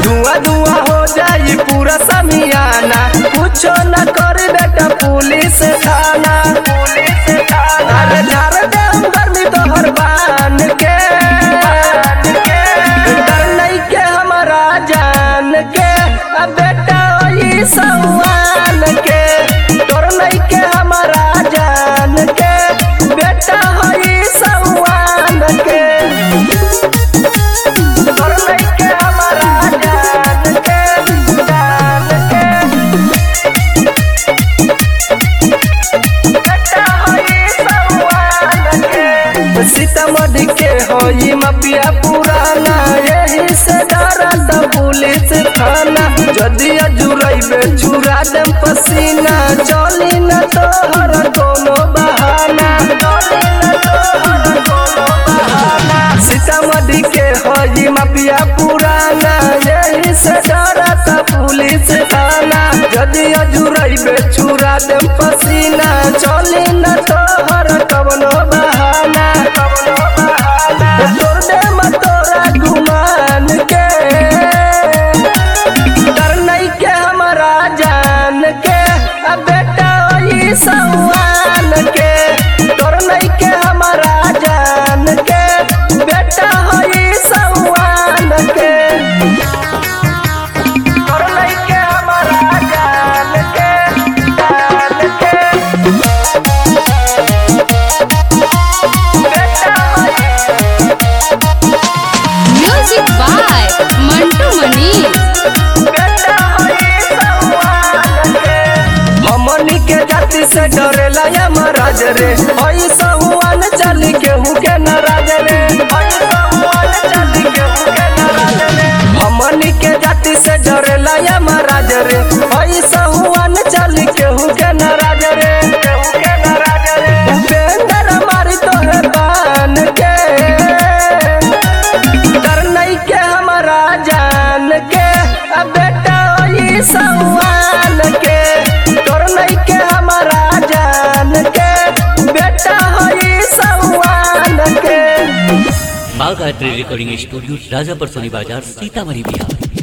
धुआं धुआं हो जाई पूरा समियाना, कुछो न करे बेटा पुलिस थाना। अरे झाड़ दे हम गर्मी तोहर बान के, डर नहीं के हमारा जान के, अब बेटा वही सवान के, डर नहीं के हमारा जान के, बेटा वही सवान के, डर नहीं के हमारा जान के, बेटा वही सवान के। सीतामढ़ी के होई माफिया पुराना, यही से डरत पुलिस थाना। जदि जुरैबे छुरा देम पसीना, चली न तोहर कोनो बहाना। सीतामढ़ी के होई माफिया पुराना, यही से डरत पुलिस थाना। जदि जुरैबे छुरा देम पसीना, चली न तोहर कवनो बहाना। तोड़ देम तोरा गुमान के, डर नहीं के हमारा जान के, अब बेटा वही सवान के, डर नहीं के हमारा जान के, बेटा वही सवान के, डर नहीं के हमारा जान के, म्यूजिक बाय मंटू मनीष। हमनी के जाति से डरेला यमराज रे, हई सहुआन चली केहू के नाराज रे, हमनी के जाति से डरेला यमराज रे, हई सहुआन चली केहू के नाराज रे। उपेंद्र मारी तोहे बान के, डर नहीं के हमारा जान के, अब बेटा वही सवान के, डर नहीं के हमारा जान के, बेटा वही सवान के। Bagh art recording studio, Rajapur Soni Bazar, Sitamarhi Bihar.